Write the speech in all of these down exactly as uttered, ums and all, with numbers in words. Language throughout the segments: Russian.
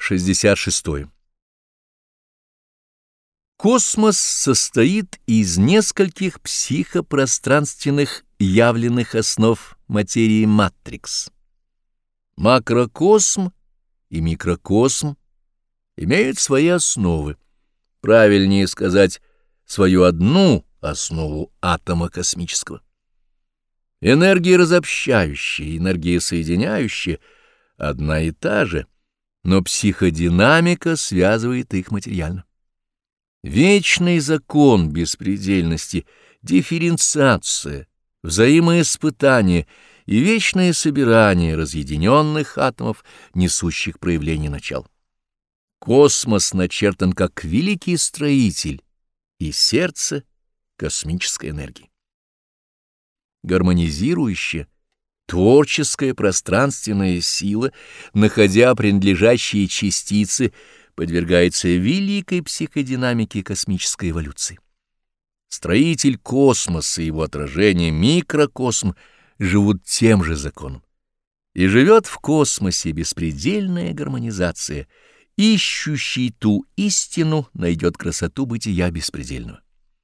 шестьдесят шесть. Космос состоит из нескольких психопространственных явленных основ материи матрикс. Макрокосм и микрокосм имеют свои основы, правильнее сказать, свою одну основу атома космического. Энергия разобщающая и энергия соединяющая одна и та же, но психодинамика связывает их материально. Вечный закон беспредельности, дифференциация, взаимоиспытание и вечное собирание разъединенных атомов, несущих проявление начал. Космос начертан как великий строитель и сердце космической энергии. Гармонизирующая, творческая пространственная сила, находя принадлежащие частицы, подвергается великой психодинамике космической эволюции. Строитель космоса и его отражение микрокосм живут тем же законом. И живет в космосе беспредельная гармонизация, ищущий ту истину найдет красоту бытия беспредельного.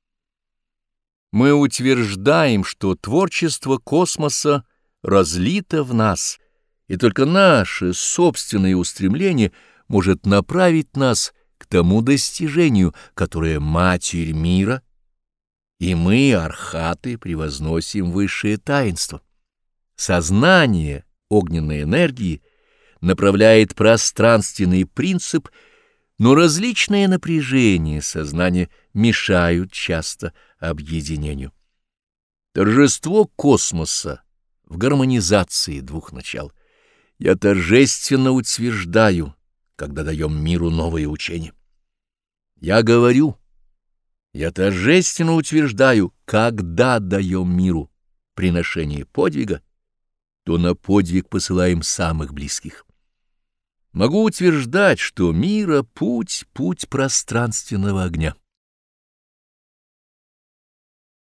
Мы утверждаем, что творчество космоса разлито в нас, и только наше собственное устремление может направить нас к тому достижению, которое Матерь мира, и мы, архаты, превозносим высшее таинство. Сознание огненной энергии направляет пространственный принцип, но различные напряжения сознания мешают часто объединению. Торжество космоса в гармонизации двух начал я торжественно утверждаю, когда даем миру новое учение. Я говорю, я торжественно утверждаю, когда даем миру приношение подвига, то на подвиг посылаем самых близких. Могу утверждать, что мира путь — путь пространственного огня.